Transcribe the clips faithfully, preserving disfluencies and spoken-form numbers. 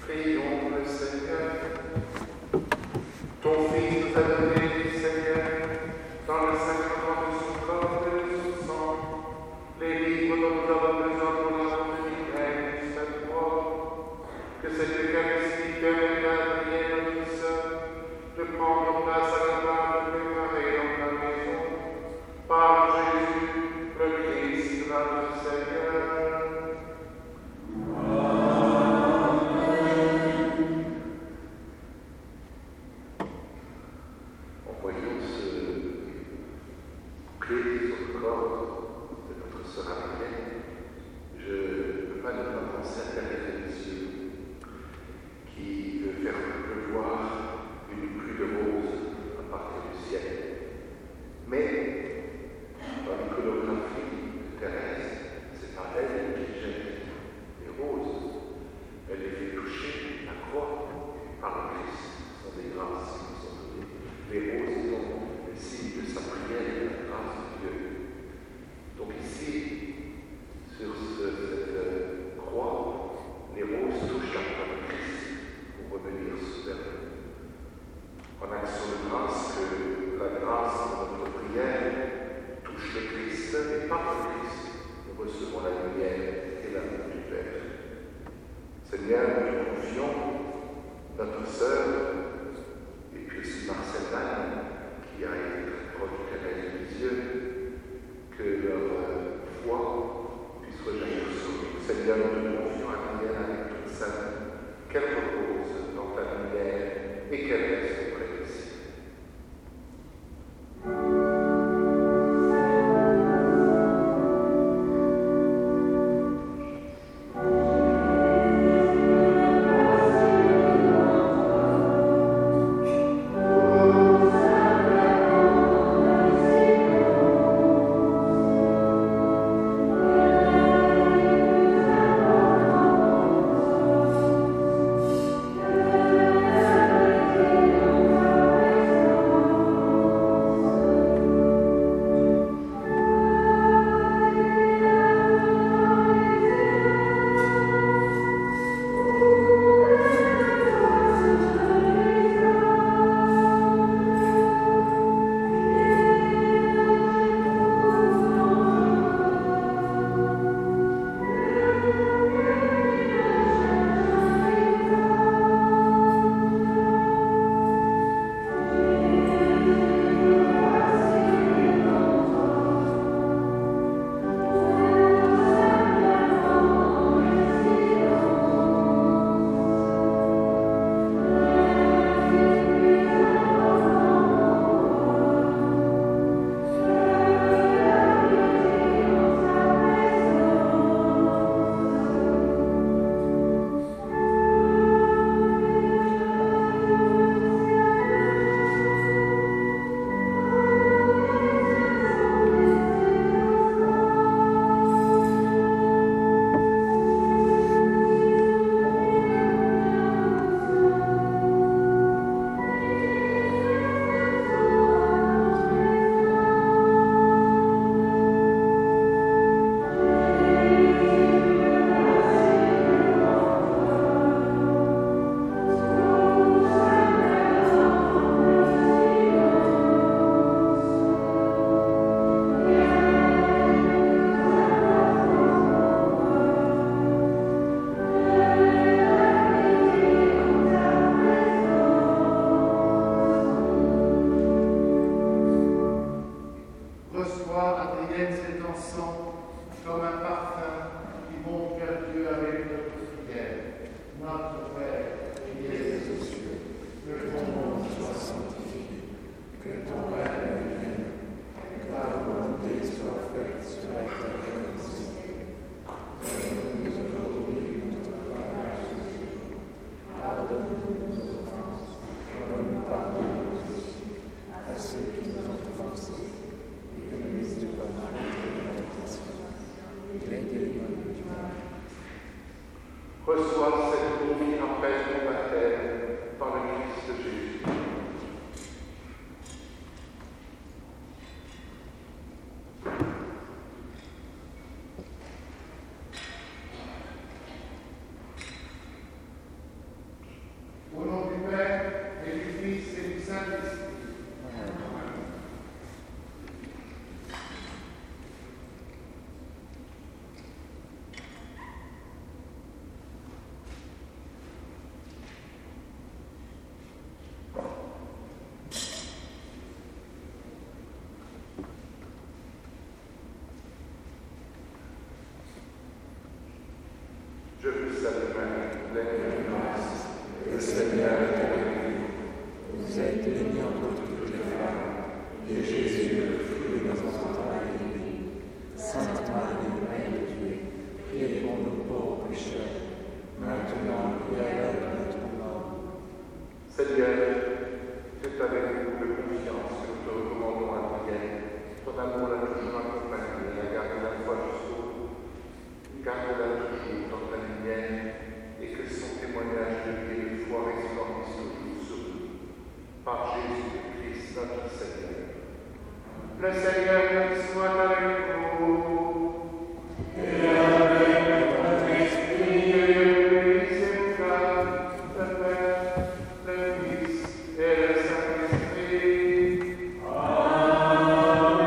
Prions le Seigneur. Ton Fils nous a donné, Seigneur, dans le sacrement de son corps et de son sang, les livres dont nous avons besoin pour la communauté du Saint-Croix. Que cette Eucharistie permette à prier notre douceur de prendre place à la table préparée dans ta maison, par Jésus, le Christ, notre Seigneur. Reçois cette communion après ton baptême par le Christ Jésus. Seigneur est avec vous. Vous êtes bénie entre toutes les femmes, et Jésus, le fruit de votre entrailles, est béni. Sainte Marie, Mère de Dieu, priez pour nous pauvres pécheurs, maintenant et à l'heure de notre mort. Seigneur, c'est avec beaucoup de confiance que nous te recommandons à prière. Ton amour l'a toujours accompagné, la garde la foi jusqu'au bout. Garde-la toujours dans ta lumière, et que son témoignage de vie et de foi resplendisse toujours sur nous. Par Jésus-Christ, notre Seigneur. Le Seigneur soit avec vous. Et avec votre esprit. Que l'Église soit le Père, le Fils et le Saint-Esprit. Amen.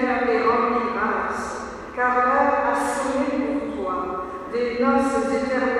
Car l'heure a sonné pour toi, des noces éternelles.